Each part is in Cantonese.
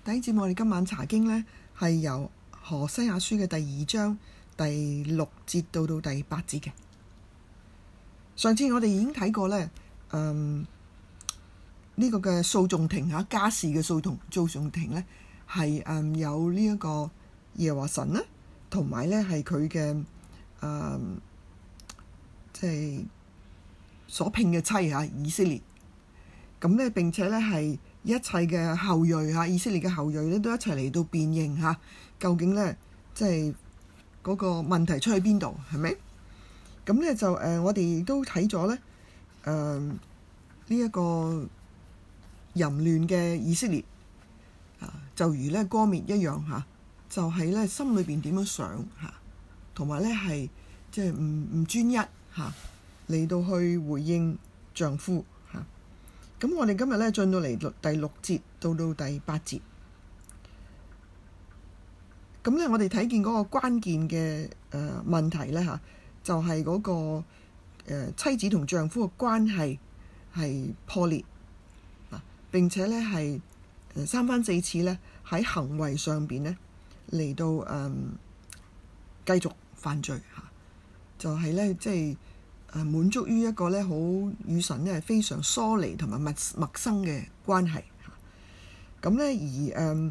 弟兄姊妹，我哋今晚查經呢，係由何西阿書嘅第2章第6節到第8節嘅。上次我哋已經睇過呢，呢個嘅訴訟庭家事嘅訴訟庭呢，係有呢一個耶和華神啦，同埋呢係佢嘅即係所聘嘅妻以色列。咁呢並且呢係一切嘅後裔以色列嘅後裔呢都一齊嚟到辨認究竟呢即係嗰個問題出喺邊度，係咪？咁呢就我哋亦都睇咗呢呢一個淫亂嘅以色列就如呢歌篾一樣就係呢心裏邊點樣想同埋呢係即係唔專一嚟到去回應丈夫。咁我哋今日呢進到嚟第6節到第8節，咁呢我哋睇見嗰個關鍵嘅問題呢就係嗰個妻子同丈夫嘅關係係破裂並且呢係3番4次呢喺行為上邊呢嚟到繼續犯罪就係呢即係滿足於一個呢好與神呢係非常疏離同埋陌生嘅關係。咁呢而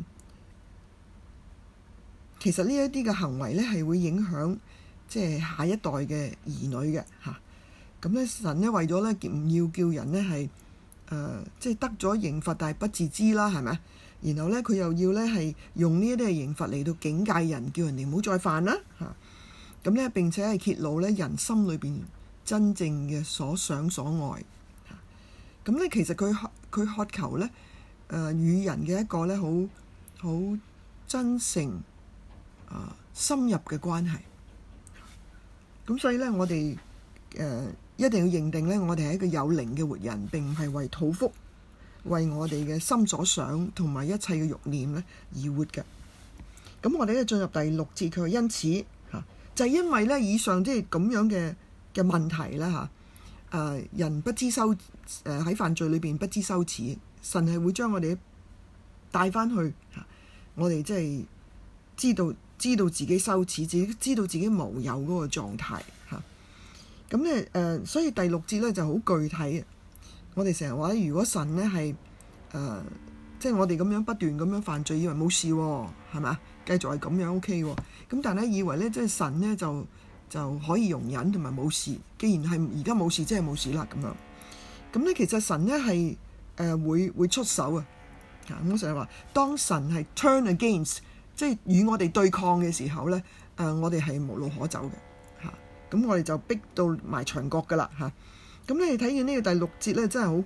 其實呢一啲嘅行為呢係會影響即係下一代嘅兒女嘅咁呢神呢為咗呢唔要叫人呢係即係得咗刑罰但係不自知啦，係咪？然後呢佢又要呢係用呢一啲嘅刑罰嚟到警戒人，叫人哋唔好再犯啦咁呢並且係揭露呢人心裏邊真正嘅所想所愛。咁呢其實佢渴求呢與人嘅一個呢好真誠深入嘅關係。咁所以呢我哋一定要認定呢我哋係一個有靈嘅活人，並唔係為肚腹為我哋嘅心所想同埋一切嘅慾念呢而活嘅。咁我哋呢進入第6節，佢話因此就係因為呢以上即係咁樣嘅問題啦人不知羞喺犯罪裏邊不知羞恥，神係會將我哋帶翻去我哋即係知道自己羞恥，知道自己無有嗰個狀態咁呢所以第6節呢就好具體。我哋成日話如果神呢係即係我哋咁樣不斷咁樣犯罪，以為冇事係咪？繼續係咁樣 OK 咁，但係呢以為呢即係神呢就可以容忍同埋冇事。既然係而家冇事，即係冇事啦咁樣。咁呢其實神呢係會出手我成日話當神係 turn against， 即係與我哋對抗嘅時候呢我哋係無路可走嘅咁我哋就逼到埋牆角噶啦咁你睇見呢個第6節呢，真係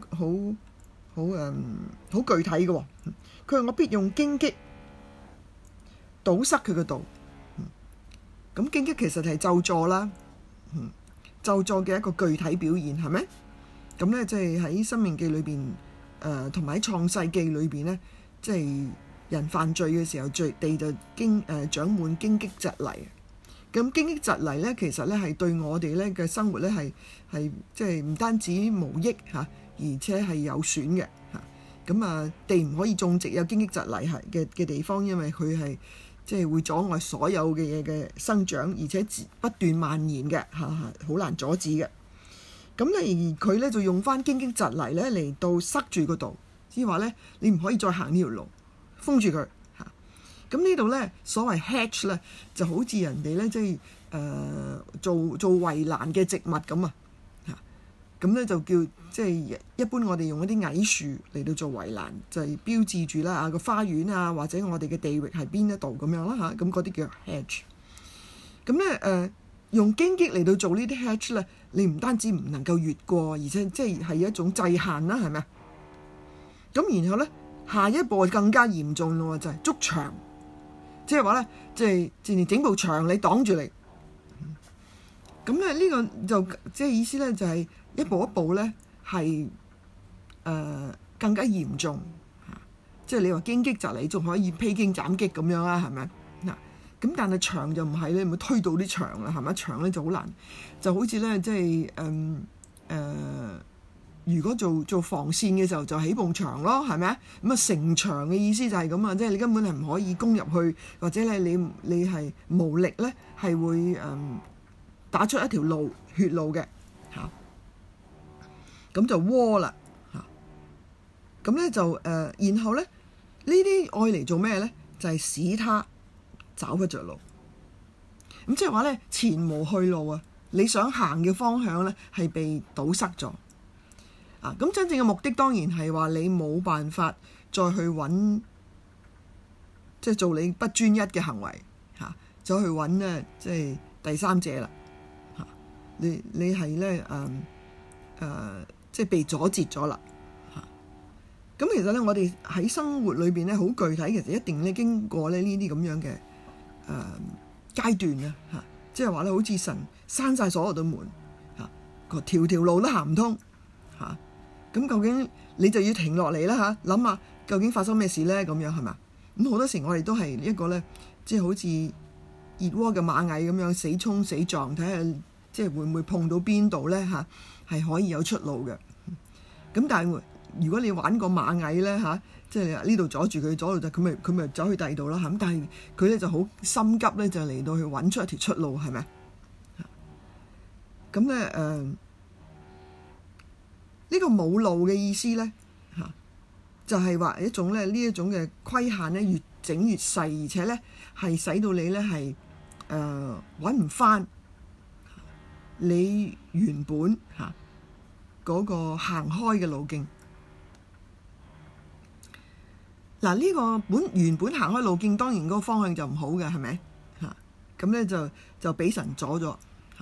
好具體嘅佢話我必用荊棘堵塞佢嘅道。咁荊棘其實係咒詛啦，咒詛嘅一個具體表現係咪？咁呢，即係喺申命記裏邊同埋喺創世記裏邊呢，即係人犯罪嘅時候，地就長滿荊棘蒺藜。咁荊棘蒺藜呢，其實呢係對我哋呢嘅生活呢係即係唔單止無益而且係有損嘅咁地唔可以種植有荊棘蒺藜嘅地方，因為佢係即係會阻礙所有嘅嘢嘅生長，而且不斷蔓延嘅好難阻止嘅。咁而佢呢就用翻荊棘蒺藜呢嚟到塞住個道，即係話呢你唔可以再行呢條路，封住佢。咁呢度呢所謂 hedge 呢就好似人哋呢即係做圍欄嘅植物咁咁呢就叫即係一般我哋用一啲矮樹嚟到做圍欄，就係標誌住啦個花園或者我哋嘅地域係邊一度咁樣啦咁嗰啲叫 hedge。咁呢用荊棘嚟到做呢啲 hedge 呢，你唔單止唔能夠越過，而且即係一種制限啦，係咪？咁然後呢下一步更加嚴重咯，就係築牆，即係話呢即係整部牆你擋住你。咁呢呢個就即係意思呢，就係一步一步呢係更加嚴重即係你話荊棘蒺藜仲可以披荊斬棘咁樣啦，係咪？咁但係牆就唔係，你唔會推到啲牆啦，係咪？牆呢就好難，就好似呢即係如果做防線嘅時候就起埲牆咯，係咪啊？咁啊城牆嘅意思就係咁啊，即係你根本係唔可以攻入去，或者咧你係無力咧係會打出一條血路嘅嚇，咁就窩啦嚇。咁咧就然後咧呢啲愛嚟做咩咧？就係使他找不着路。咁即係話咧前無去路啊！你想行嘅方向咧係被堵塞咗啊！咁真正嘅目的當然係話你冇辦法再去揾，即係做你不專一嘅行為嚇，再去揾咧即係第三者啦嚇。你係咧即係被阻截咗啦嚇。咁其實咧我哋喺生活裏邊咧好具體，其實一定咧經過咧呢啲咁樣嘅階段啊嚇。即係話咧，好似神閂晒所有嘅門嚇，條條路都行唔通嚇。咁究竟你就要停落嚟啦嚇，諗下究竟發生咩事咧？咁樣係嘛？咁好多時我哋都係一個咧，即係好似熱鍋嘅螞蟻咁樣死衝死撞，睇下即係會唔會碰到邊度咧嚇，係可以有出路嘅。咁但係如果你玩過螞蟻咧嚇，即係呢度阻住佢，阻到佢咪走去第二度啦嚇。咁但係佢咧就好心急咧，就嚟到去揾出一條出路，係咪？咁咧呢個冇路嘅意思咧嚇，就係話一種咧呢一種嘅規限咧越整越細，而且咧係使到你咧係揾唔返你原本嚇嗰個行開嘅路徑。嗱，呢個原本行開路徑，當然嗰個方向就唔好嘅，係咪嚇？咁咧就俾神阻咗嚇。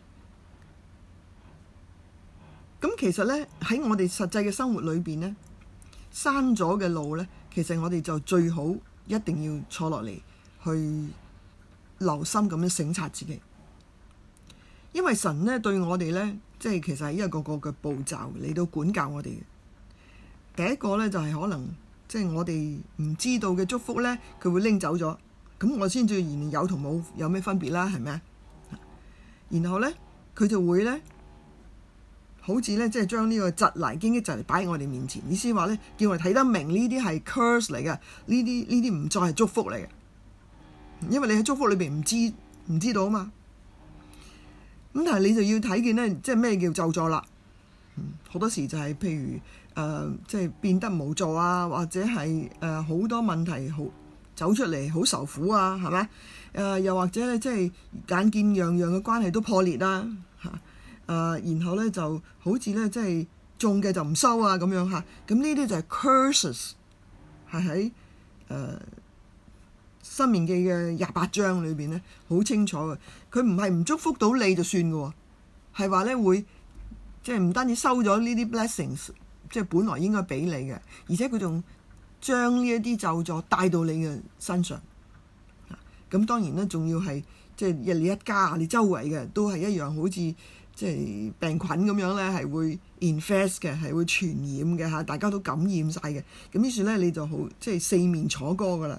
咁其實咧喺我哋實際嘅生活裏邊咧，閂咗嘅路咧，其實我哋就最好一定要坐落嚟去留心咁樣省察自己，因為神咧對我哋咧，即係其實係一個個嘅步驟嚟到管教我哋嘅。第一個咧就係可能。即係我哋唔知道嘅祝福咧，佢會拎走咗，咁我先至然有同冇有咩分別啦，係咪啊？然後咧，佢就會咧，好似咧，即係將呢個蒺藜荊棘蒺藜擺喺我哋面前，意思話咧，叫我哋睇得明呢啲係 curse 嚟嘅，呢啲唔再係祝福嚟嘅，因為你喺祝福裏邊唔知道啊嘛。咁但係你就要睇見咧，即係咩叫咒詛啦？好多時就係譬如。即係變得無助啊，或者係好多問題好走出嚟，好受苦啊，係咪？又或者咧，即係眼見樣樣嘅關係都破裂啦嚇。然後咧就好似咧，即係種嘅就唔收啊咁樣嚇。咁呢啲就係 curses， 係喺申命記嘅28章裏邊咧，好清楚嘅。佢唔係唔祝福到你就算嘅喎，係話咧會即係唔單止收咗呢啲 blessings。即係本來應該俾你嘅，而且佢仲將呢一啲咒詛帶到你嘅身上。咁當然咧，仲要係即係你一家，你周圍嘅都係一樣，好似即係病菌咁樣咧，係會 infest 嘅，係會傳染嘅嚇，大家都感染晒嘅。咁於是咧，你就好即係四面楚歌噶啦。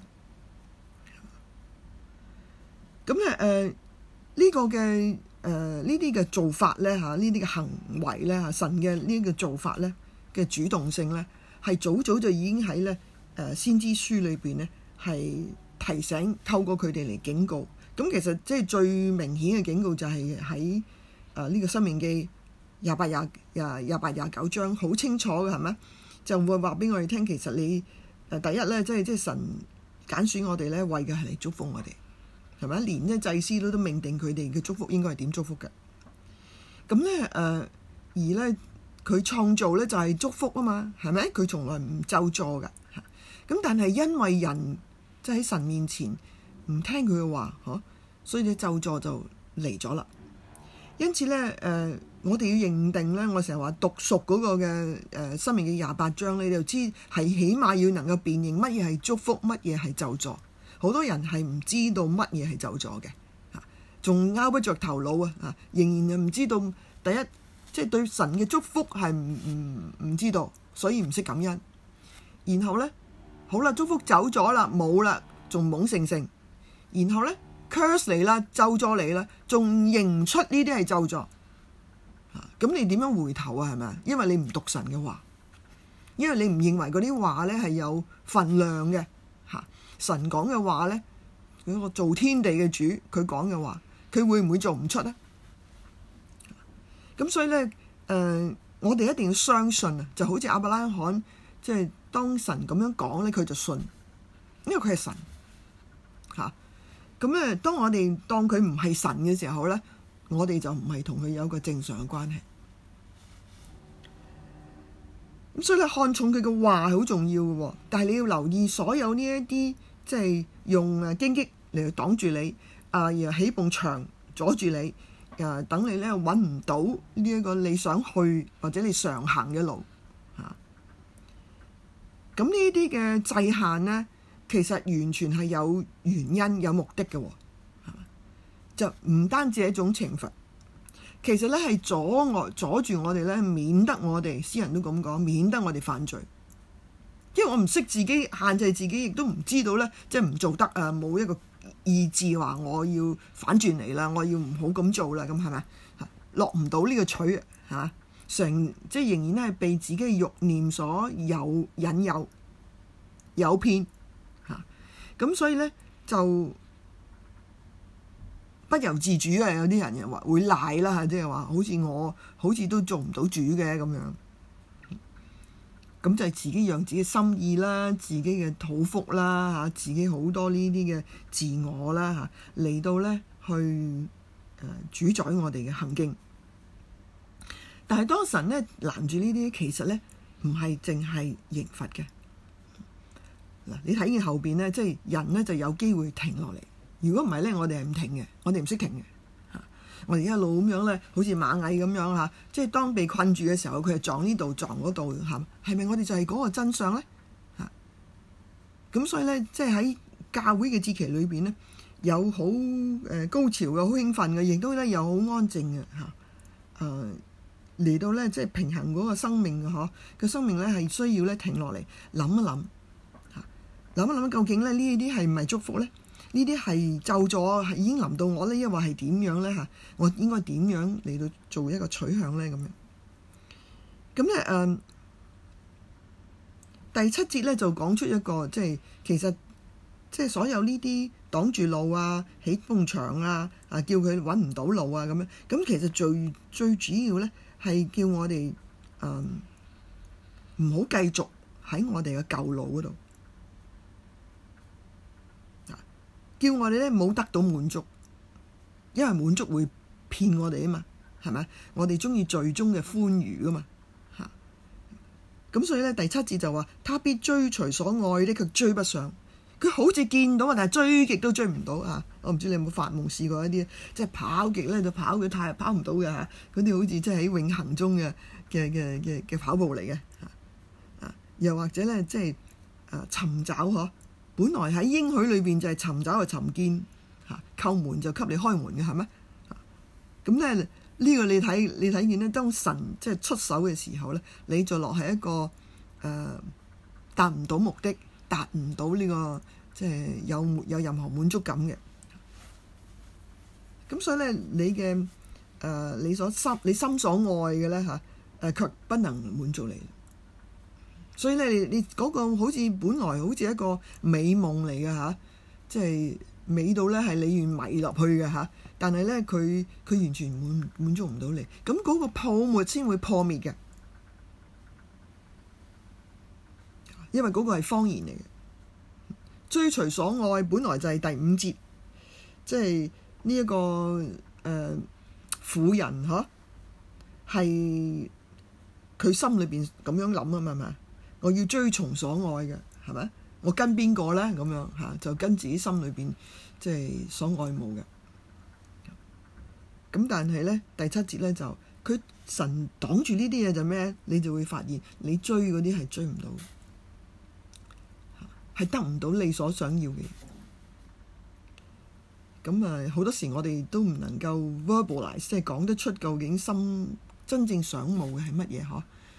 咁咧呢個嘅呢啲嘅做法咧嚇，呢啲嘅行為咧嚇，神嘅呢個做法咧。嘅主動性咧，係早就已經喺咧先知書裏邊咧係提醒，透過佢哋嚟警告。咁其實即係最明顯嘅警告就係喺呢個申命記28、29章好清楚嘅係咪？就會話俾我哋聽，其實你第一咧，即係神揀選我哋咧，為嘅係嚟祝福我哋，係咪？連咧祭司都命定佢哋嘅祝福應該係點祝福嘅。咁咧而咧。佢創造咧就係祝福啊嘛，係咪？佢從來唔咒詛㗎。咁但係因為人即係喺神面前唔聽佢嘅話，所以咧咒詛就嚟咗啦。因此咧我哋要認定咧，我成日話讀熟嗰個嘅申命記28章，你就知係起碼要能夠辨認乜嘢係祝福，乜嘢係咒詛。好多人係唔知道乜嘢係咒詛嘅，仲拗不着頭腦啊！仍然唔知道第一。即係對神嘅祝福係唔知道，所以唔識感恩。然後咧，好啦，祝福走咗啦，冇啦，仲懵盛盛。然後咧 curse 嚟啦，咒詛嚟啦，仲認唔出呢啲係咒詛。 咁你點樣回頭啊？係咪？因為你唔讀神嘅話，因為你唔認為嗰啲話咧係有份量嘅嚇。神講嘅話咧，嗰個造天地嘅主佢講嘅話，佢會唔會做唔出咧？咁所以咧，我哋一定要相信啊！就好似亞伯拉罕，即係當神咁樣講咧，佢就信，因為佢係神嚇。咁咧，當我哋當佢唔係神嘅時候咧，我哋就唔係同佢有個正常嘅關係。咁所以咧，看重佢嘅話係好重要嘅喎。但係你要留意，所有呢一啲即係用荊棘嚟擋住你，又起埲牆阻住你，等你咧揾唔到呢一個你想去或者你常行嘅路嚇。咁呢啲嘅制限咧，其實完全係有原因、有目的嘅喎，就唔單止係一種懲罰。其實咧係阻住我哋咧，免得我哋詩人都咁講，免得我哋犯罪。因為我唔識自己限制自己，亦都唔知道咧，即係唔做得啊，冇一個意志話我要反轉嚟啦，我要唔好咁做啦，咁係咪？落唔到呢個取嚇，即係仍然咧係被自己嘅慾念所引誘、誘騙嚇。咁所以咧就不由自主嘅，有啲人又話會賴啦嚇，即係話我好似都做唔到主嘅咁樣，咁就係自己讓自己心意啦，自己嘅肚腹啦嚇，自己好多呢啲嘅自我啦嚇，嚟到咧去主宰我哋嘅行徑。但係當神咧攔住呢啲，其實咧唔係淨係刑罰嘅。嗱，你睇見後邊咧，即係人咧就有機會停落嚟。如果唔係咧，我哋係唔停嘅，我哋唔識停嘅嚇。我哋一路咁樣咧，好似螞蟻咁樣嚇，即係當被困住嘅時候，佢係撞呢度撞嗰度嚇，係咪我哋就係嗰個真相咧嚇？咁所以咧，即係喺教會嘅節期裏邊咧，有好高潮嘅、好興奮嘅，亦都咧有好安靜嘅嚇。嚟到咧，即係平衡嗰個生命嘅嗬，個生命咧係需要咧停落嚟諗一諗嚇，諗一諗究竟咧呢啲係唔係祝福咧？呢啲係咒詛係已經臨到我咧，抑或係點樣咧嚇？我應該點樣嚟到做一個取向咧咁樣？咁咧第7節咧就講出一個即係其實即係所有呢啲擋住路啊、起埲牆啊、叫佢揾唔到路啊咁樣。咁其實最主要咧係叫我哋唔好繼續喺我哋嘅舊路嗰度。叫我哋咧冇得到滿足，因為滿足會騙我哋啊嘛，係咪？我哋中意罪中嘅歡愉噶嘛嚇。咁所以咧第7節就話：他必追隨所愛的，卻追不上。佢好似見到啊，但係追極都追唔到啊！我唔知你有冇發夢試過一啲，即係跑極咧就跑佢太跑唔到嘅嚇，嗰啲好似即係喺永恆中嘅跑步嚟嘅嚇。又或者咧即係尋找嗬。本來喺應許裏邊就係尋找就尋見嚇，叩門就給你開門嘅係咩？咁咧呢個你睇見咧，當神即係出手嘅時候咧，你就落喺一個達唔到目的、達唔到呢個即係有任何滿足感嘅。咁所以咧，你心所愛嘅咧嚇卻不能滿足你。所以咧，你嗰個好似本來好似一個美夢嚟嘅嚇，即係美到咧係你願迷落去嘅嚇，但係咧佢完全滿足唔到你，咁嗰個泡沫先會破滅嘅，因為嗰個係謊言嚟嘅。追隨所愛本來就係第5節，即係呢一個婦人嚇係佢心裏邊咁樣諗啊嘛，係咪？我要追從所愛嘅，係咪？我跟邊個咧？咁樣嚇就跟自己心裏邊即係所愛慕嘅。咁但係咧第7節咧就佢神擋住呢啲嘢就咩？你就會發現你追嗰啲係追唔到，係得唔到你所想要嘅嘢。咁好多時我哋都唔能夠 verbalize， 即係講得出究竟心真正想慕嘅係乜嘢嗬？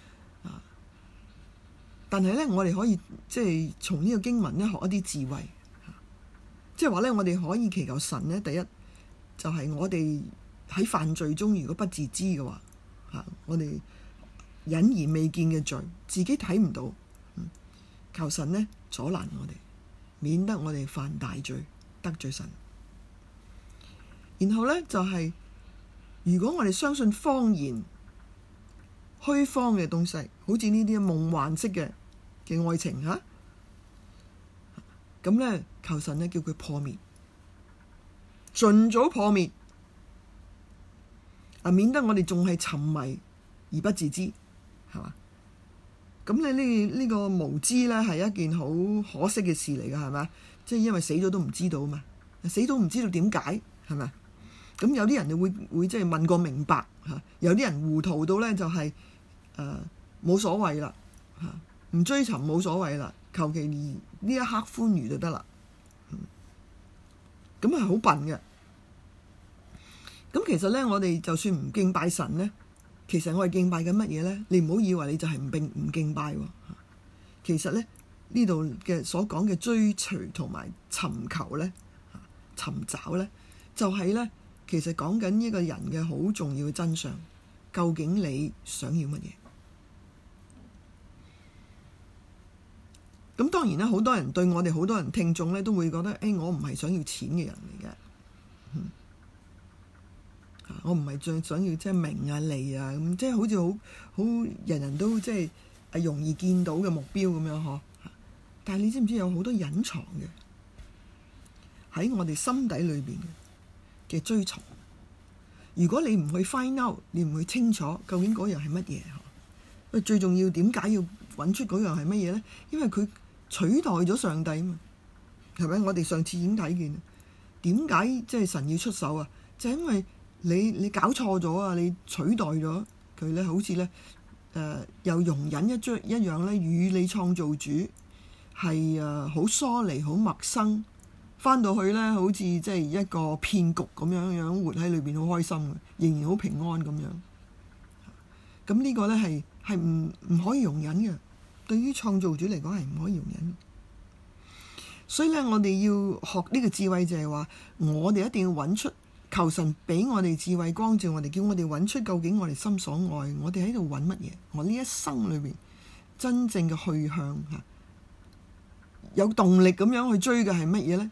但係咧，我哋可以即係從呢個經文咧學一啲智慧，即係話咧，我哋可以祈求神咧。第一就係我哋喺犯罪中，如果不自知嘅話， 我哋隱而未見嘅罪，自己睇唔到，求神呢阻攔我哋，免得我哋犯大罪得罪神。然後呢，就係如果我哋相信謊言、虛謊嘅東西，好似呢啲夢幻式嘅愛情嚇，咁呢，求神呢叫佢破滅，盡早破滅，免得我哋仲係沉迷而不自知，係嘛？咁你呢個無知呢係一件好可惜嘅事嚟㗎，係咪？即係因為死咗都唔知道嘛，死都唔知道點解，係咪？咁有啲人就會即係問個明白嚇，有啲人糊塗到呢就係冇所謂啦嚇，唔追尋冇所謂啦，求其呢一刻歡愉就得啦，咁係好笨嘅。咁其實呢，我哋就算唔敬拜神呢，其實我哋敬拜緊乜嘢呢？你唔好以為你就係唔敬拜喎。其實呢，呢度嘅所講嘅追隨同埋尋求呢，尋找呢，就係呢，其實講緊一個人嘅好重要嘅真相。究竟你想要乜嘢？咁當然啦，好多人對我哋好多人聽眾呢，都會覺得，我唔係想要錢嘅人嚟嘅。我唔係最想要即係名啊利啊咁，即係好似好人人都即係容易見到嘅目標咁樣嗬。但係你知唔知有好多隱藏嘅喺我哋心底裏邊嘅追尋？如果你唔去 find out， 你唔去清楚究竟嗰樣係乜嘢？最重要點解要揾出嗰樣係乜嘢呢？因為佢取代咗上帝啊嘛，係咪？我哋上次已經睇見，點解即係神要出手啊？就係因為你搞錯咗啊！你取代咗佢咧，好似咧又容忍一樣咧，與你創造主係好疏離、好陌生，翻到去咧，好似即係一個騙局咁樣活喺裏邊，好開心嘅，仍然好平安咁樣。咁呢個咧係唔可以容忍嘅，對於創造主嚟講係唔可以容忍。所以咧，我哋要學呢個智慧，就係話我哋一定要揾出。求神俾我哋智慧光照我哋，叫我哋揾出究竟我哋心所愛，我哋喺度揾乜嘢？我呢一生裏邊真正嘅去向嚇，有動力咁樣去追嘅係乜嘢呢？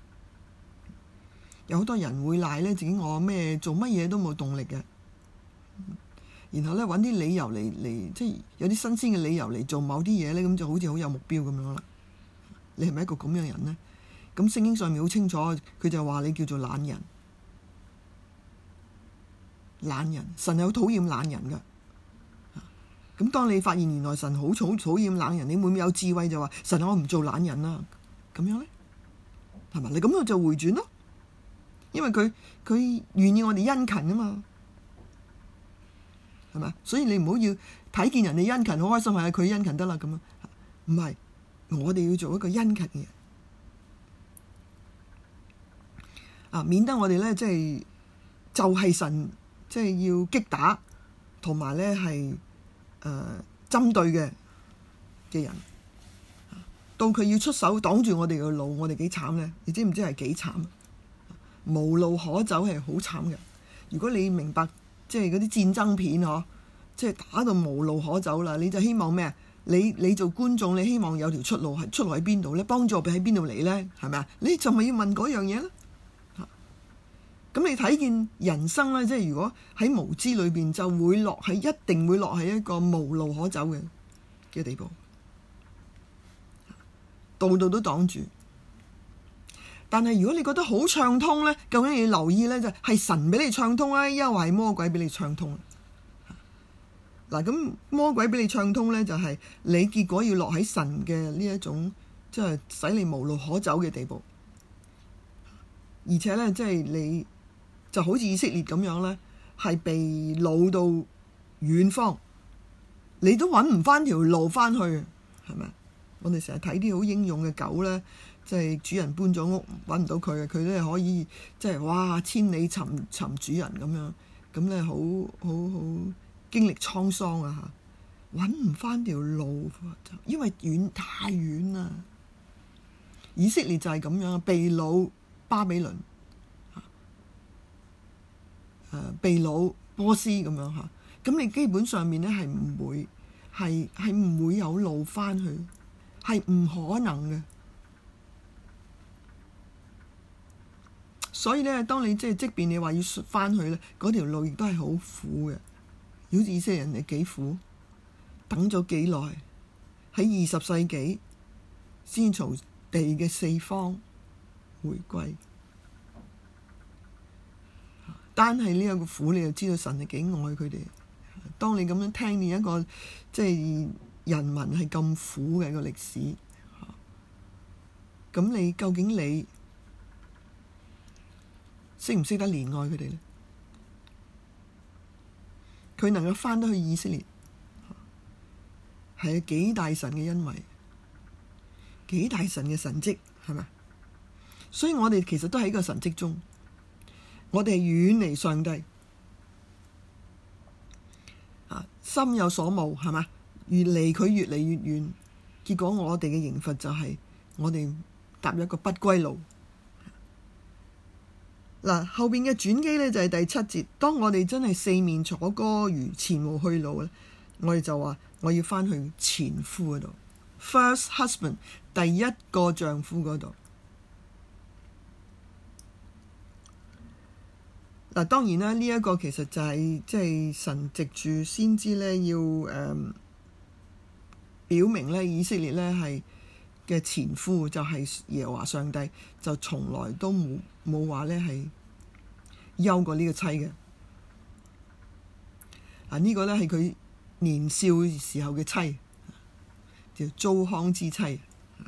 有好多人會賴呢，自己我咩做乜嘢都冇動力嘅，然後呢，揾啲理由嚟，即係有啲新鮮嘅理由嚟做某啲嘢呢，咁就好似好有目標咁樣啦。你係咪一個咁樣嘅人呢？咁聖經上面好清楚，佢就話你叫做懶人。懶人，神係好討厭懶人噶。咁當你發現原來神好討厭懶人，你會唔會有智慧就話神我唔做懶人啦？咁樣呢，係咪？你咁樣就回轉咯，因為佢願意我哋殷勤啊嘛，係咪？所以你唔好要睇見人哋殷勤好開心，係佢殷勤得啦咁樣，唔係，我哋要做一個殷勤嘅人免得我哋呢，即係就係神。即係要擊打同埋咧係針對嘅人，到佢要出手擋住我哋嘅路，我哋幾慘咧？你知唔知係幾慘？無路可走係好慘嘅。如果你明白即係嗰啲戰爭片嗬，即係打到無路可走啦，你就希望咩啊？你做觀眾，你希望有條出路喺邊度咧？幫助喺邊度嚟咧？係咪啊？你就咪要問嗰樣嘢咧？咁你睇見人生咧，即係如果喺無知裏邊，就會一定會落喺一個無路可走嘅地步，度度都擋住。但係如果你覺得好暢通咧，究竟你要留意咧，就係神俾你暢通咧，抑或係魔鬼俾你暢通？嗱，咁魔鬼俾你暢通咧，就係你結果要落喺神嘅呢一種，即係使你無路可走嘅地步，而且咧，即係你。就好似以色列咁樣咧，係被擄到遠方，你都揾唔翻條路翻去，係咪？我哋成日睇啲好英勇嘅狗咧，即係主人搬咗屋揾唔到佢嘅，佢都係可以即係哇千里尋主人咁樣，咁咧好經歷滄桑啊嚇，揾唔翻條路，因為太遠啦。以色列就係咁樣，被擄巴比倫。被擄波斯咁樣嚇， 咁你基本上面咧係唔會有路翻去，係唔可能嘅。所以咧，當你即便你話要翻去咧，嗰條路亦都係好苦嘅。好似以色列人哋幾苦，等咗幾耐，喺20世紀先從地嘅四方回歸。單係呢一個苦，你就知道神係幾愛佢哋。當你咁樣聽見一個即係人民係咁苦嘅一個歷史，咁你究竟你識唔識得憐愛佢哋呢？佢能夠翻得去以色列，係幾大神嘅恩惠，幾大神嘅神蹟，係咪？所以我哋其實都喺個神蹟中，我哋係遠離上帝，心有所慕，係嘛？越離佢越嚟越遠，結果我哋嘅刑罰就係我哋踏入一個不歸路。嗱，後邊嘅轉機呢，就係第7節，當我哋真係四面楚歌如前無去路咧，我哋就話我要翻去前夫嗰度 ，first husband， 第一個丈夫嗰度。嗱，當然啦，呢一個其實就係即係神藉住先知呢，要表明呢，以色列呢係嘅前夫就係耶和華上帝，就從來都冇話呢係休過呢個妻嘅。呢個呢係佢年少時候嘅妻，叫糟糠之妻，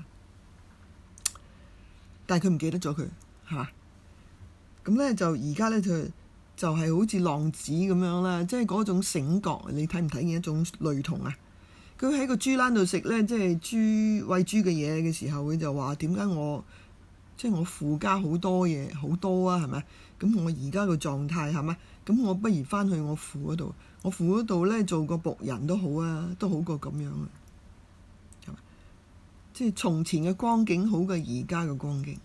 但係佢唔記得咗佢，係嘛？咁呢就而家呢，就係好似浪子咁樣啦，即係嗰種醒覺，你睇唔睇見一種類同啊？佢喺個豬欄度食呢，即係餵豬嘅嘢嘅時候，佢就話：點解我父家好多嘢好多啊？係咪？咁我而家個狀態係咪？咁我不如翻去我父嗰度，我父嗰度呢，做個僕人都好啊，都好過咁樣啊。係咪？即係從前嘅光景好過而家嘅光景。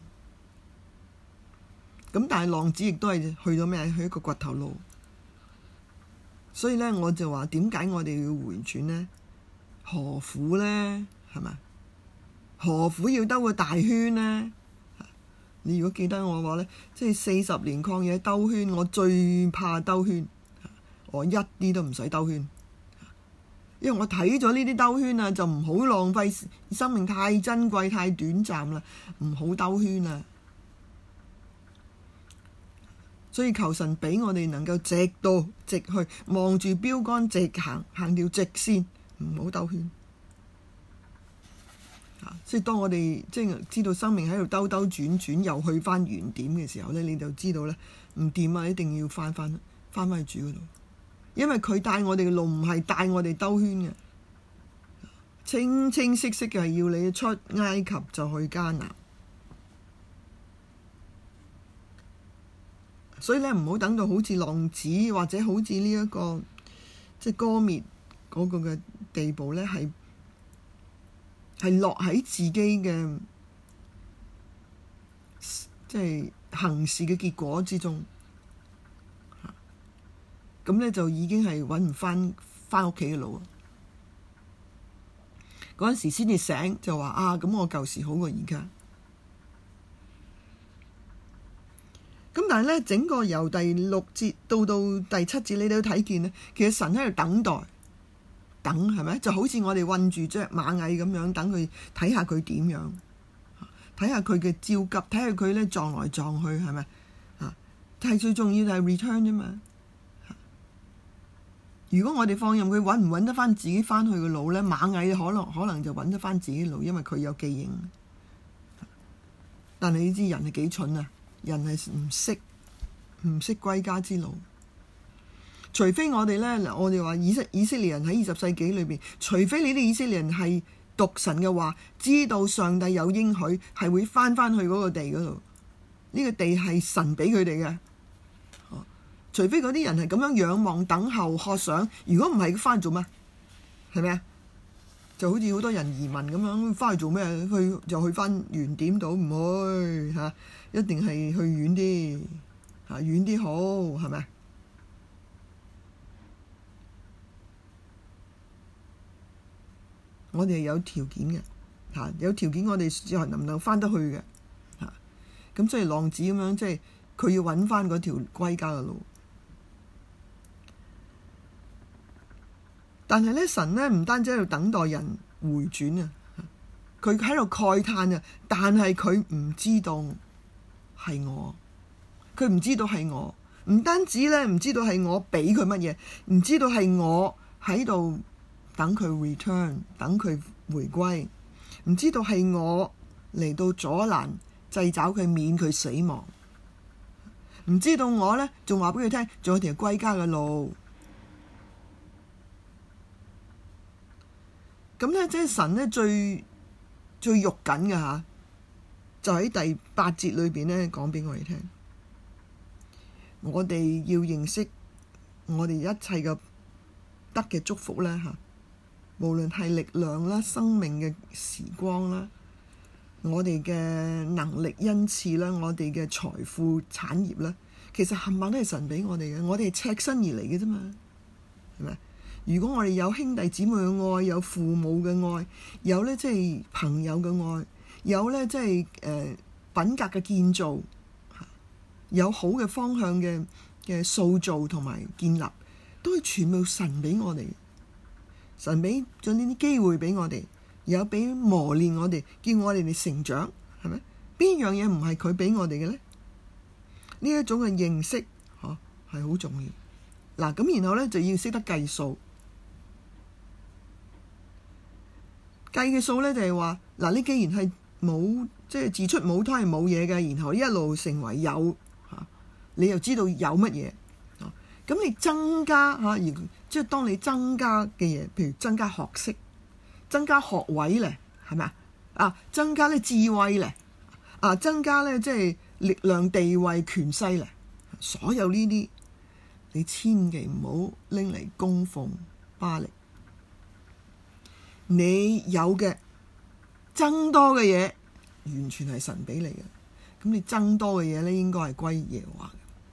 咁但係浪子亦都係去咗咩？去一個掘頭路。所以呢，我就話點解我哋要回轉呢？何苦呢？係咪？何苦要兜個大圈呢？你如果記得我話呢，即係40年曠野兜圈，我最怕兜圈，我一啲都唔使兜圈，因為我睇咗呢啲兜圈啊，就唔好浪費生命，太珍貴太短暫啦，唔好兜圈啊！所以求神俾我哋能夠直到直去，望住標杆直行，行條直線，唔好兜圈。即係當我哋即係知道生命喺度兜兜轉轉，又去翻原點嘅時候呢，你就知道呢，唔掂啊！一定要翻去主嗰度，因為佢帶我哋嘅路唔係帶我哋兜圈嘅，清清晰晰嘅係要你出埃及就去迦南。所以咧，唔好等到好似浪子或者好似呢一個即係歌篾嗰個嘅地步咧，係落喺自己嘅即係行事嘅結果之中，咁咧就已經係揾唔翻屋企嘅路。嗰陣時先至醒，就話啊，咁我舊時好過而家。咁但係咧，整個由第6節到第7節，你都睇見咧，其實神喺度等待，等係咪？就好似我哋韞住隻螞蟻咁樣，等佢睇下佢點樣，睇下佢嘅焦急，睇下佢咧撞來撞去係咪？但係最重要就係 return 啫嘛。如果我哋放任佢揾唔揾得翻自己翻去嘅路咧，螞蟻可能就揾得翻自己嘅路，因為佢有記憶。但係你知人係幾蠢啊！人係唔識歸家之路，除非我哋呢，我哋話以色列人喺20世紀裏邊，除非你哋以色列人係讀神嘅話，知道上帝有應許係會翻去嗰個地嗰度，呢個地係神俾佢哋嘅。除非嗰啲人係咁樣仰望、等候、渴想，如果唔係，佢翻去做咩？係咪啊？就好似好多人移民咁樣，翻去做咩？就去翻原點度，唔去嚇。一定係去遠啲，遠啲好，係咪？ 我哋係有條件嘅嚇，有條件我哋之後能唔能翻得去嘅嚇。咁所以浪子咁樣，即係佢要揾翻嗰條歸家嘅路。但係咧，神咧唔單止喺度等待人回轉啊，佢喺度慨嘆啊，但係佢唔知道係我，佢唔知道係我，唔單止咧唔知道係我俾佢乜嘢，唔知道係我喺度等佢 return， 等佢回歸，唔知道係我嚟到阻攔掣肘佢，免佢死亡，唔知道我咧仲話俾佢聽，仲有條歸家嘅路。咁咧，即係神咧最肉緊嘅嚇，就喺第8節裏邊咧講俾我哋聽。我哋要認識我哋一切嘅得嘅祝福咧嚇，無論係力量啦、生命嘅時光啦、我哋嘅能力恩賜啦、我哋嘅財富產業啦，其實冚唪唥都係神俾我哋嘅，我哋係赤身而嚟嘅啫嘛，係咪？如果我哋有兄弟姊妹嘅愛，有父母嘅愛，有咧即係朋友嘅愛，有咧即係品格嘅建造，有好嘅方向嘅塑造同埋建立，都係全部神俾我哋。神俾咗呢啲機會俾我哋，有俾磨練我哋，叫我哋成長，係咪？邊樣嘢唔係佢俾我哋嘅咧？呢一種嘅認識，係好重要。嗱，咁然後咧就要識得計數。計嘅數咧就係話，嗱，你既然係冇，即係自出母胎係冇嘢嘅，然後一路成為有嚇，你又知道有乜嘢，咁你增加嚇，而即係當你增加嘅嘢，譬如增加學識、增加學位咧，係咪啊？增加咧智慧咧，增加咧即係力量、地位、權勢咧，所有呢啲你千祈唔好拎嚟供奉巴力。你有嘅增多嘅嘢，完全係神俾你嘅。咁你增多嘅嘢咧，應該係歸耶和華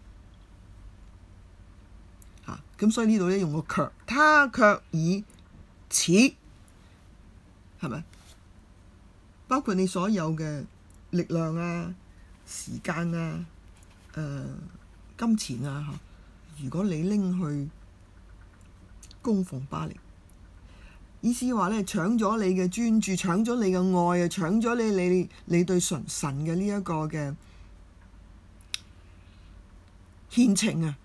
嘅。咁所以呢度咧用個卻，他卻以此，係咪？包括你所有嘅力量啊、時間啊、金錢啊，如果你拎去供奉巴力，意思話咧，搶咗你嘅專注，搶咗你嘅愛啊，搶咗你對神嘅呢一個嘅獻情啊，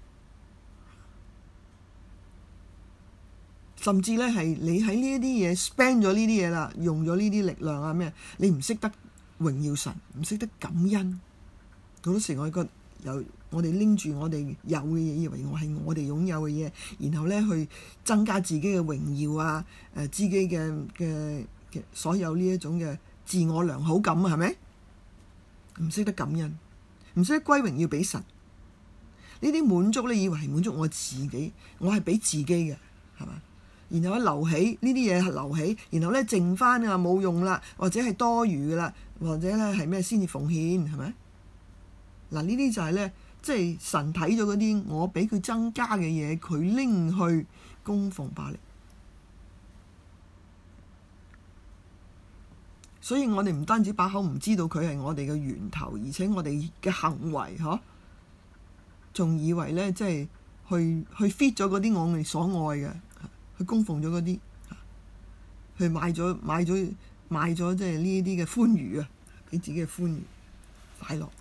甚至咧係你喺呢一啲嘢 spend 咗呢啲嘢啦，用咗呢啲力量啊咩？你唔識得榮耀神，唔識得感恩。好多時我哋拎住我哋有嘅嘢，以為我係我哋擁有嘅嘢，然後咧去增加自己嘅榮耀啊，自己嘅所有呢一種嘅自我良好感啊，係咪？唔識得感恩，唔識得歸榮耀俾神。呢啲滿足咧，以為係滿足我自己，我係俾自己嘅，係嘛？然後咧留起呢啲嘢係留起，然後咧剩翻啊冇用啦，或者係多餘噶啦，或者咧係咩先至奉獻，係咪？嗱，呢啲就係咧。即係神睇咗嗰啲，我俾佢增加嘅嘢，佢拎去供奉巴力。所以我哋唔單止把口唔知道佢係我哋嘅源頭，而且我哋嘅行為仲以為咧即係去 fit 咗嗰啲我哋所愛嘅，去供奉咗嗰啲，去買咗即係呢啲嘅歡愉啊，俾自己嘅歡愉快樂。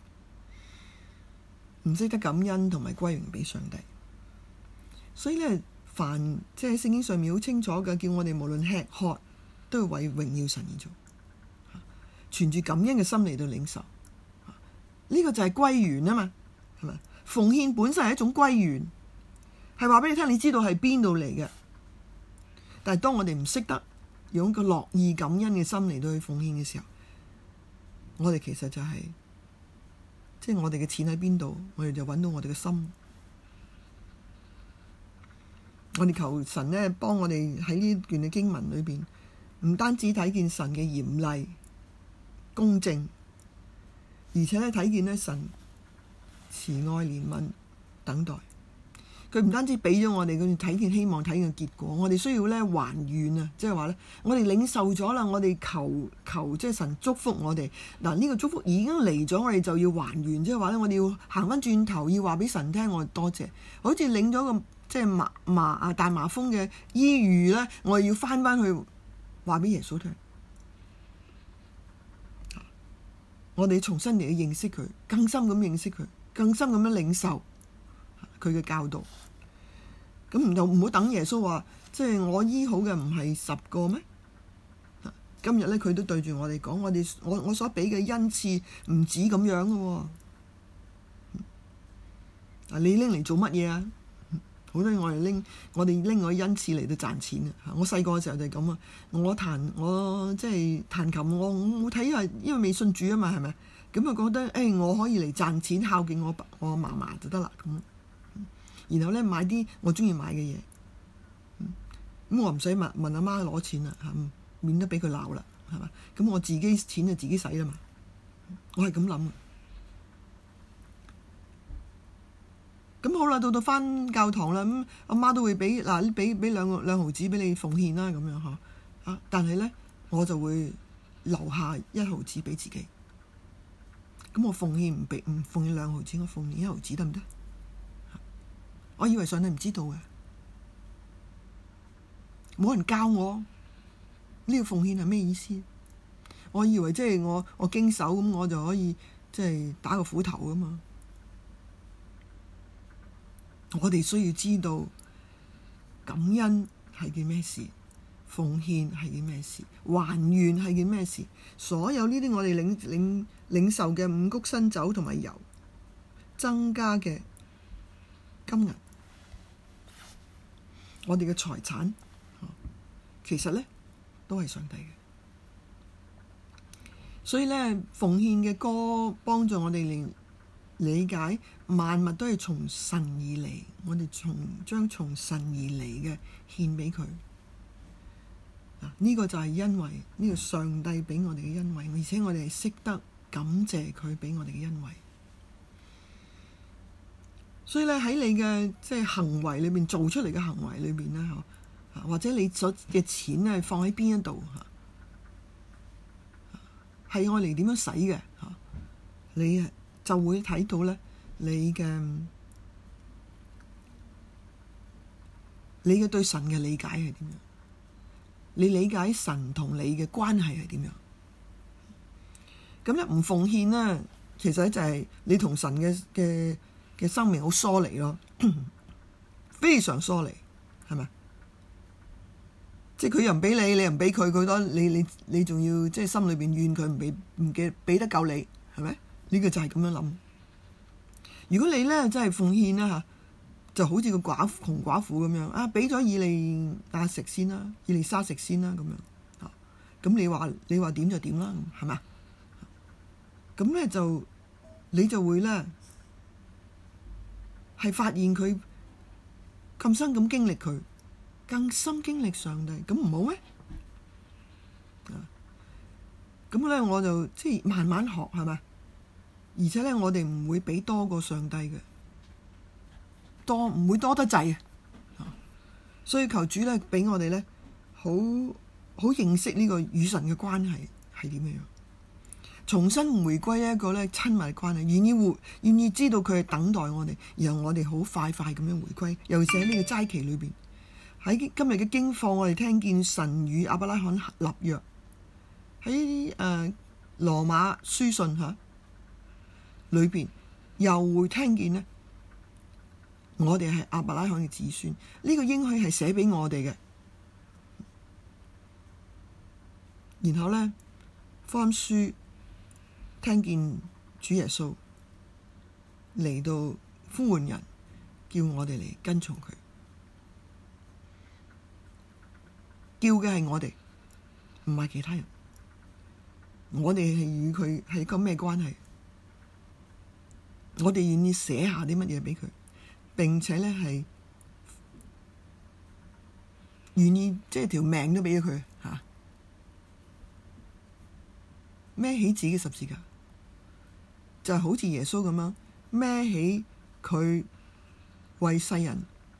唔識得感恩同埋歸榮俾上帝，所以咧，即係喺聖經上面好清楚嘅，叫我哋無論吃喝都要為榮耀神而做，存住感恩嘅心嚟到領受，呢個就係歸元啊嘛，係咪？奉獻本身係一種歸元，係話俾你聽，你知道係邊度嚟嘅。但係當我哋唔識得用個樂意感恩嘅心嚟到去奉獻嘅時候，我哋其實就係。即係我哋嘅錢喺邊度，我哋就揾到我哋嘅心。我哋求神咧，幫我哋喺呢段嘅經文裏邊，唔單止睇見神嘅嚴厲、公正，而且咧睇見咧神慈愛、憐憫、等待， 佢唔單止俾咗我哋，佢睇見希望，睇見結果。我哋需要咧還願啊，即係話咧，我哋領受咗啦，我哋求即係神祝福我哋。嗱，呢個祝福已經嚟咗，我哋就要還願，即係話咧，我哋要行翻轉頭，要話俾神聽，我哋多謝。好似領咗個即係大麻風嘅醫癒咧，我哋要翻去話俾耶穌聽。我哋重新嚟去認識佢，更深咁認識佢，更深咁樣領受佢嘅教導。咁就唔好等耶穌話，即係我醫好嘅唔係10個咩？今日咧佢都對住我哋講，我所俾嘅恩賜唔止咁樣嘅喎。你拎嚟做乜嘢啊？好多我哋拎我嘅恩賜嚟到賺錢啊！我細個嘅時候就係咁啊！我即係彈琴，我睇下，因為未信主啊嘛，係咪？咁啊覺得我可以嚟賺錢孝敬我嫲嫲就得啦咁。然後咧買啲我中意買嘅嘢，咁我唔使問阿媽攞錢啦，免得俾佢鬧啦，係嘛？咁我自己錢就自己使啦嘛，我係咁諗。咁好啦，到返教堂啦，咁阿媽都會俾兩毫子俾你奉獻啦，咁樣嚇。但係咧我就會留下1毫子俾自己。咁我奉獻唔奉獻2毫子，我奉獻1毫子得唔得？我以為上帝唔知道嘅，冇人教我呢個奉獻係咩意思。我以為即係我經手咁，我就可以即係打個斧頭噶嘛。我哋需要知道感恩係件咩事，奉獻係件咩事，還願係件咩事。所有呢啲我哋領受嘅五穀新酒同埋油，增加嘅金銀，我哋嘅財產，其實咧都係上帝嘅。所以咧，奉獻嘅歌幫助我哋理解萬物都係從神而嚟，我哋將從神而嚟嘅獻俾佢。呢個就係因為呢個上帝俾我哋嘅恩惠，而且我哋係識得感謝佢俾我哋嘅恩惠。所以咧，喺你嘅即係行為裏邊做出嚟嘅行為裏邊咧，或者你所嘅錢咧放喺邊一度係愛嚟點樣使嘅，你就會睇到咧你嘅對神嘅理解係點樣，你理解神同你嘅關係係點樣。咁咧唔奉獻咧，其實就係你同神嘅生命好疏離咯，非常疏離，係咪？即係佢又唔俾你，你又唔俾佢，佢多你仲要即係心裏邊怨佢唔俾得夠你，係咪？呢個就係咁樣諗。如果你咧真係奉獻啦，就好似個窮寡婦咁樣俾咗以利亞食先啦，以利沙食先啦咁樣咁你話點就點啦，係咪？咁咧你就會咧係發現佢咁深咁經歷佢，更深經歷上帝，咁唔好咩？咁咧我就即係慢慢學，係咪？而且咧我哋唔會俾多過上帝嘅，唔會多得滯啊！所以求主咧俾我哋咧好認識呢個與神嘅關係係點樣，重新回歸一個咧親密關係，願意知道佢係等待我哋，然後我哋好快咁樣回歸。尤其是喺呢個齋期裏邊，喺今日嘅經課，我哋聽見神與亞伯拉罕立約，喺羅馬書信裏邊又會聽見呢，我哋係亞伯拉罕嘅子孫，呢個應許係寫俾我哋嘅。然後呢，福音書聽見主耶穌嚟到呼喚人，叫我哋嚟跟從佢，叫嘅係我哋，唔係其他人。我哋係與佢係個咩關係？我哋願意寫下啲乜嘢俾佢，並且咧係願意即係條命都俾咗佢嚇，孭起自己嘅十字架，就係好似耶穌咁樣孭起佢為世人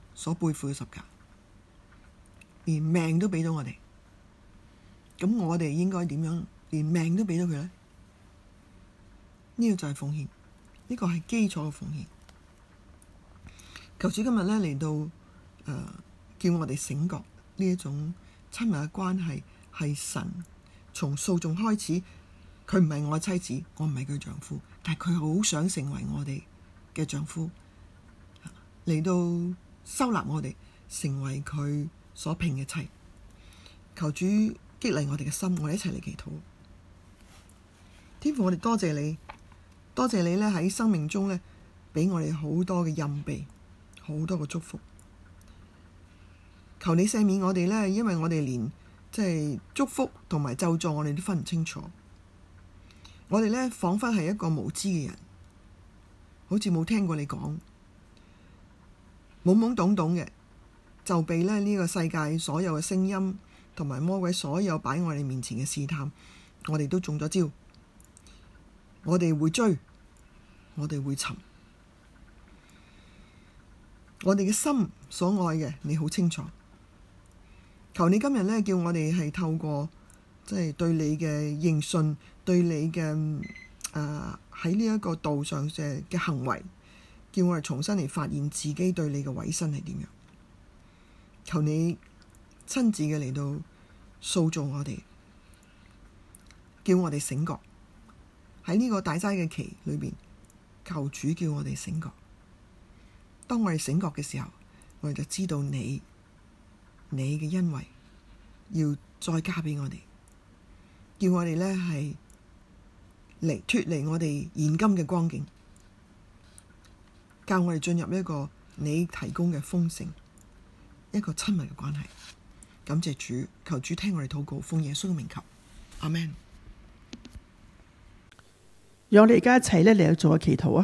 所背負嘅十架，連命都俾到我哋。咁我哋應該點樣連命都俾到佢呢？呢個就係奉獻，呢個係基礎嘅奉獻。求主今日咧嚟到叫我哋醒覺呢一種親密嘅關係係神從訴訟開始，佢唔係我妻子，我唔係佢丈夫，但係佢好想成為我哋嘅丈夫，嚟到收納我哋，成為佢所聘嘅妻。求主激勵我哋嘅心，我哋一齊嚟祈禱。天父，我哋多謝你，多謝你咧喺生命中咧俾我哋好多嘅蔭庇，好多嘅祝福。求你赦免我哋咧，因為我哋連即係祝福同埋咒詛我哋都分唔清楚。我哋咧仿佛係一個無知嘅人，好似冇聽過你講，懵懵懂懂嘅就被呢個世界所有嘅聲音同埋魔鬼所有擺我哋面前嘅試探，我哋都中咗招。我哋會追，我哋會尋，我哋嘅心所愛嘅你好清楚。求你今日咧叫我哋係透過即係對你嘅認信，對你嘅喺呢一個道上嘅行為，叫我哋重新嚟發現自己對你嘅委身係點樣。求你親自嘅嚟到塑造我哋，叫我哋醒覺喺呢個大齋嘅期裏邊，求主叫我哋醒覺。當我哋醒覺嘅時候，我哋就知道你嘅恩惠要再加俾我哋，叫我哋咧係嚟脫離我哋現今嘅光景，教我哋進入一個你提供嘅豐盛，一個親密嘅關係。感謝主，求主聽我哋禱告，奉耶穌嘅名求，阿們。 讓我哋而家一齊咧嚟去做個祈禱啊！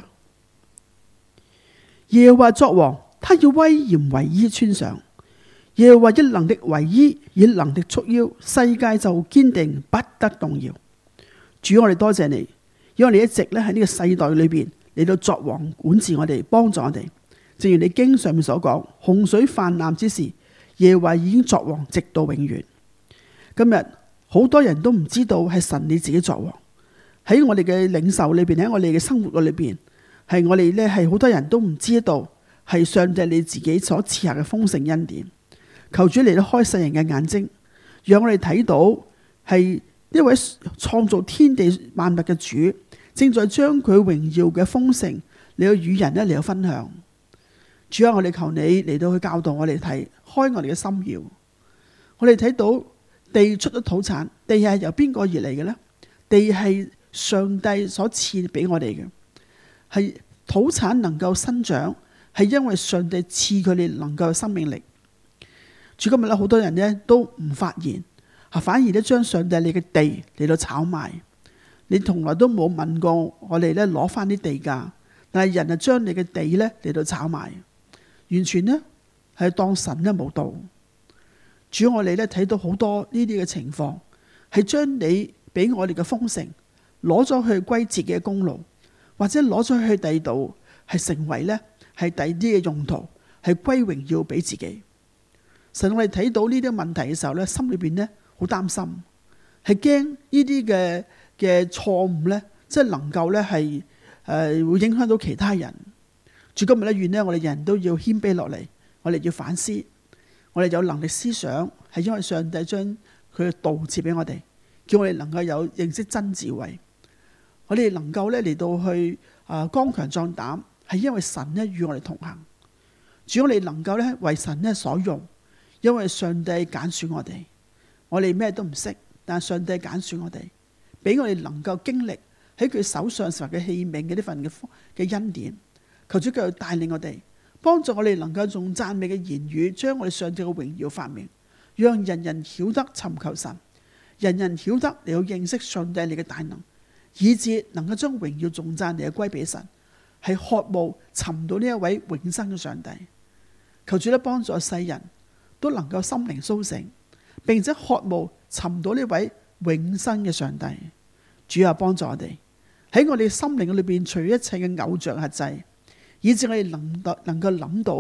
耶和華作王，他要威嚴為衣穿上。耶和華一能力為衣，以能力束腰，世界就堅定，不得動搖。主，我哋多謝你，因為你一直咧喺呢個世代裏邊嚟到作王，管治我哋，幫助我哋。正如你經上面所講，洪水泛濫之時，耶和華已經作王，直到永遠。今日好多人都唔知道係神你自己作王，喺我哋嘅領受裏邊，喺我哋嘅生活裏邊，係我哋咧係好多人都唔知道係上帝你自己所賜下嘅豐盛恩典。求主嚟到開世人嘅眼睛，讓我哋睇到係一位創造天地萬物嘅主，正在將佢榮耀嘅豐盛嚟到與人嚟到分享。主啊，我哋求你嚟到去教導我哋睇，開我哋嘅心竅。我哋睇到地出咗土產，地係由邊個而嚟嘅呢？地係上帝所賜俾我哋嘅，係土產能夠生長，係因為上帝賜佢哋能夠有生命力。主，今日咧好多人咧都唔發現，反而咧將上帝你嘅地嚟到炒賣。你從來都冇問過我哋咧攞翻啲地價，但係人啊將你嘅地咧嚟到炒賣，完全呢係當神咧冇道。主，我哋咧睇到好多呢啲嘅情況，係將你俾我哋嘅豐盛攞咗去歸自己嘅功勞，或者攞咗去第二度係成為咧係第二啲嘅用途，係歸榮耀俾自己。神，我哋睇到呢啲問題嘅時候咧，心裏邊咧好擔心，係驚呢啲嘅錯誤咧，即係能夠咧係會影響到其他人。主，今日咧願咧我哋人都要謙卑落嚟，我哋要反思，我哋有能力思想，係因為上帝將佢嘅道賜俾我哋，叫我哋能夠有認識真智慧，我哋能夠咧嚟到去剛強壯膽，係因為神咧與我哋同行。主，我哋能夠咧為神咧所用。因為上帝揀選我哋咩都唔識，但係上帝揀選我哋，俾我哋能夠經歷喺佢手上成為嘅器皿嘅呢份嘅恩典。求主繼續帶領我哋，幫助我哋能夠用讚美嘅言語，將我哋上帝嘅榮耀發明，讓人人曉得尋求神，人人曉得你要認識上帝你嘅大能，以致能夠將榮耀頌讚你嘅歸俾神，係渴慕尋到呢一位永生嘅上帝。求主咧幫助世人都能夠心靈甦醒，並且渴慕尋到呢位永生嘅上帝。主啊，幫助我哋喺我哋心靈裏邊除一切嘅偶像轄制，以致我哋能夠諗到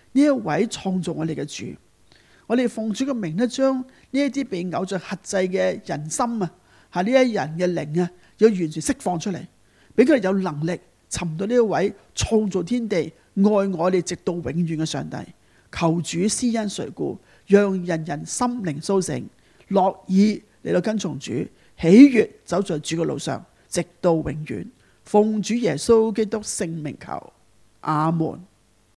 呢一位創造我哋嘅主。我哋奉主嘅名咧，將呢一啲被偶像轄制嘅人心啊，呢一人嘅靈啊，要完全釋放出嚟，俾佢哋有能力尋到呢一位創造天地、愛我哋直到永遠嘅上帝。求主施恩垂顧，讓人人心靈甦醒，樂意嚟到跟從主，喜悅走在主嘅路上，直到永遠。奉主耶穌基督聖名求，阿門。